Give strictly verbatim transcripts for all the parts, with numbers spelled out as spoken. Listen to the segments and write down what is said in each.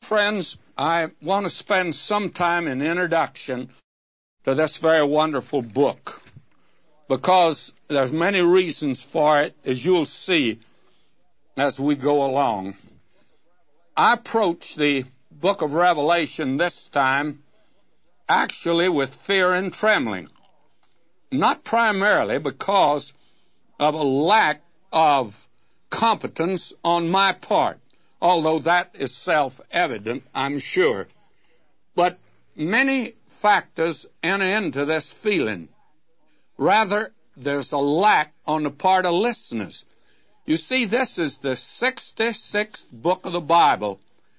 Friends, I want to spend some time in introduction to this very wonderful book because there's many reasons for it, as you'll see as we go along. I approach the book of Revelation this time actually with fear and trembling, not primarily because of a lack of competence on my part, although that is self-evident, I'm sure. But many factors enter into this feeling. Rather, there's a lack on the part of listeners. You see, this is the sixty-sixth book of the Bible,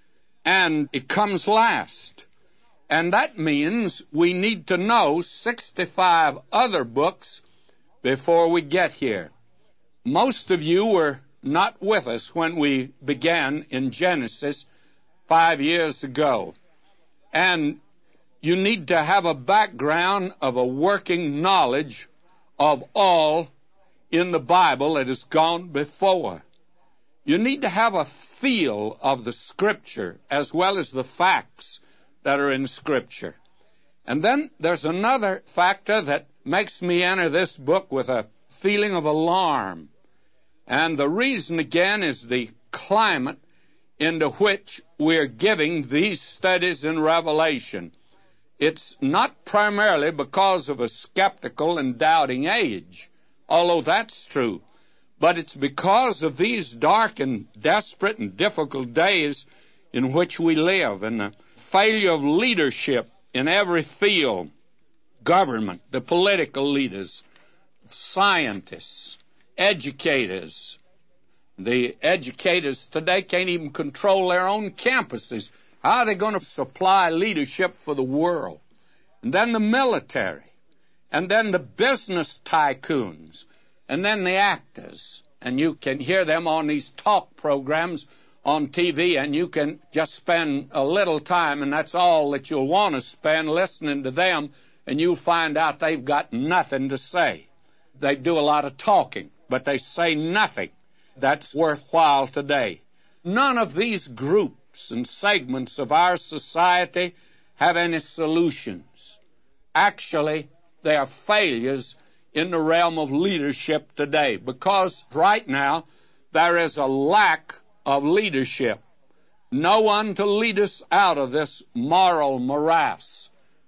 and it comes last. And that means we need to know sixty-five other books before we get here. Most of you were not with us when we began in Genesis five years ago. And you need to have a background of a working knowledge of all in the Bible that has gone before. You need to have a feel of the Scripture as well as the facts that are in Scripture. And then there's another factor that makes me enter this book with a feeling of alarm. And the reason, again, is the climate into which we're giving these studies in Revelation. It's not primarily because of a skeptical and doubting age, although that's true, but it's because of these dark and desperate and difficult days in which we live, and the failure of leadership in every field, government, the political leaders, scientists, educators. The educators today can't even control their own campuses. How are they going to supply leadership for the world? And then the military, and then the business tycoons, and then the actors. And you can hear them on these talk programs on T V, and you can just spend a little time, and that's all that you'll want to spend listening to them, and you'll find out they've got nothing to say. They do a lot of talking, but they say nothing that's worthwhile today. None of these groups and segments of our society have any solutions. Actually, they are failures in the realm of leadership today, because right now there is a lack of leadership. No one to lead us out of this moral morass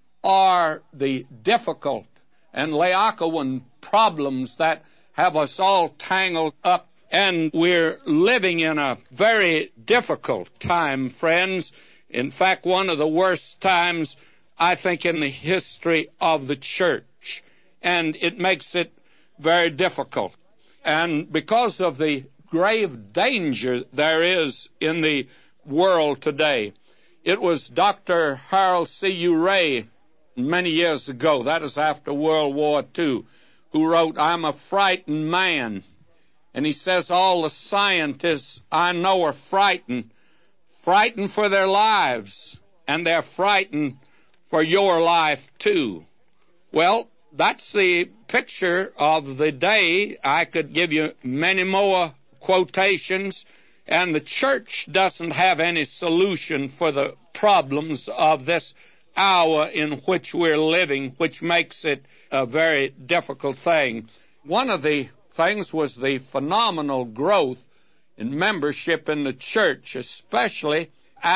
or the difficult and Laocoon problems that have us all tangled up. And we're living in a very difficult time, friends. In fact, one of the worst times, I think, in the history of the church. And it makes it very difficult. And because of the grave danger there is in the world today, it was Doctor Harold C. Urey many years ago, that is after World War Two, who wrote, "I'm a frightened man." And he says all the scientists I know are frightened, frightened for their lives, and they're frightened for your life too. Well, that's the picture of the day. I could give you many more quotations, and the church doesn't have any solution for the problems of this hour in which we're living, which makes it a very difficult thing. One of the things was the phenomenal growth in membership in the church, especially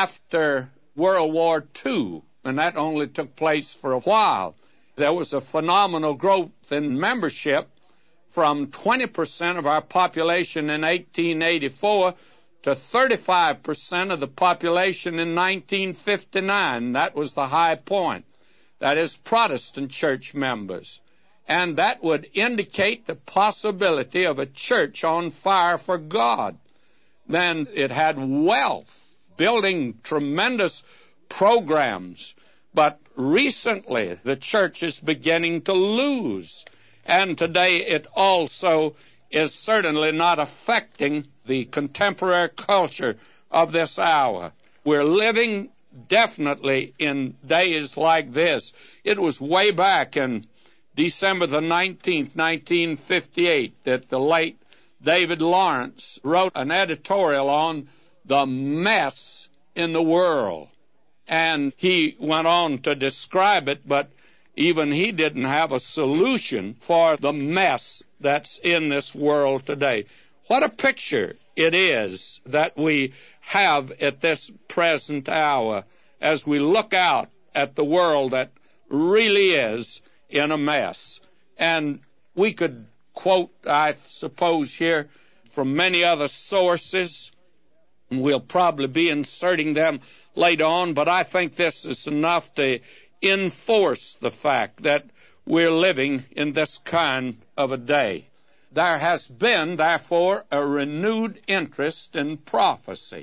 after World War Two, and that only took place for a while. There was a phenomenal growth in membership from twenty percent of our population in eighteen eighty-four to thirty-five percent of the population in nineteen fifty-nine. That was the high point. That is Protestant church members. And that would indicate the possibility of a church on fire for God. Then it had wealth, building tremendous programs. But recently, the church is beginning to lose. And today it also is certainly not affecting the contemporary culture of this hour. We're living definitely in days like this. It was way back in December the nineteenth, nineteen fifty-eight, that the late David Lawrence wrote an editorial on the mess in the world. And he went on to describe it, but even he didn't have a solution for the mess that's in this world today. What a picture it is that we have at this present hour as we look out at the world that really is in a mess. And we could quote, I suppose, here from many other sources. We'll probably be inserting them later on, but I think this is enough to enforce the fact that we're living in this kind of a day. There has been, therefore, a renewed interest in prophecy.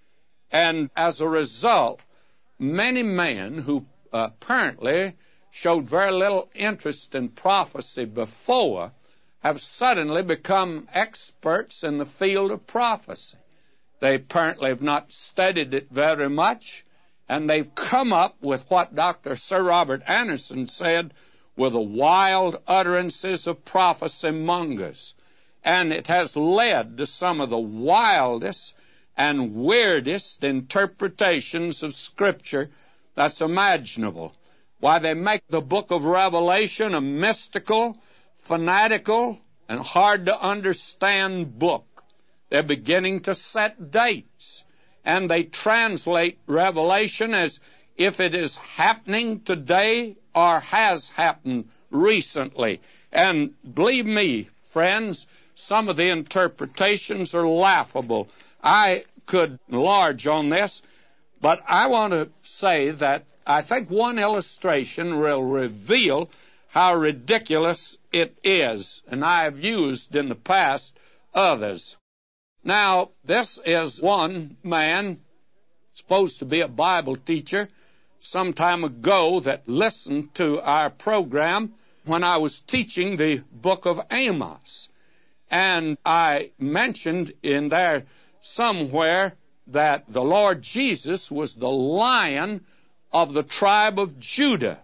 And as a result, many men who apparently showed very little interest in prophecy before have suddenly become experts in the field of prophecy. They apparently have not studied it very much, and they've come up with what Doctor Sir Robert Anderson said were the wild utterances of prophecy mongers. And it has led to some of the wildest and weirdest interpretations of Scripture that's imaginable. Why, they make the book of Revelation a mystical, fanatical, and hard-to-understand book. They're beginning to set dates, and they translate Revelation as if it is happening today or has happened recently. And believe me, friends, some of the interpretations are laughable. I could enlarge on this, but I want to say that I think one illustration will reveal how ridiculous it is, and I have used in the past others. Now, this is one man, supposed to be a Bible teacher, some time ago that listened to our program when I was teaching the book of Amos. And I mentioned in there somewhere that the Lord Jesus was the Lion of the tribe of Judah,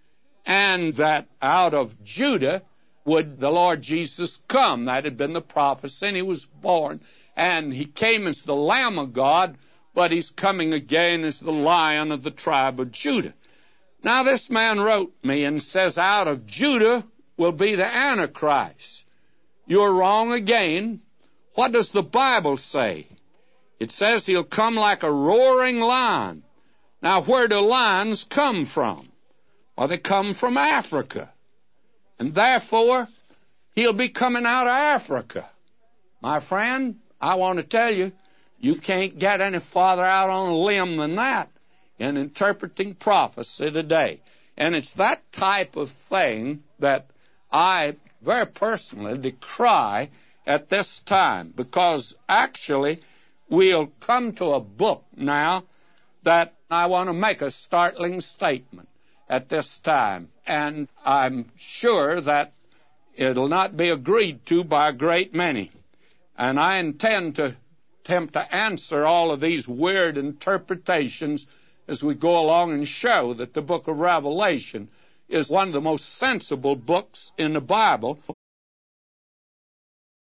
and that out of Judah would the Lord Jesus come. That had been the prophecy, and he was born. And he came as the Lamb of God, but he's coming again as the Lion of the tribe of Judah. Now this man wrote me and says, out of Judah will be the Antichrist. You're wrong again. What does the Bible say? It says he'll come like a roaring lion. Now where do lions come from? Well, they come from Africa. And therefore, he'll be coming out of Africa. My friend, I want to tell you, you can't get any farther out on a limb than that in interpreting prophecy today. And it's that type of thing that I very personally decry at this time, because actually we'll come to a book now that I want to make a startling statement at this time. And I'm sure that it'll not be agreed to by a great many. And I intend to attempt to answer all of these weird interpretations as we go along and show that the book of Revelation is one of the most sensible books in the Bible,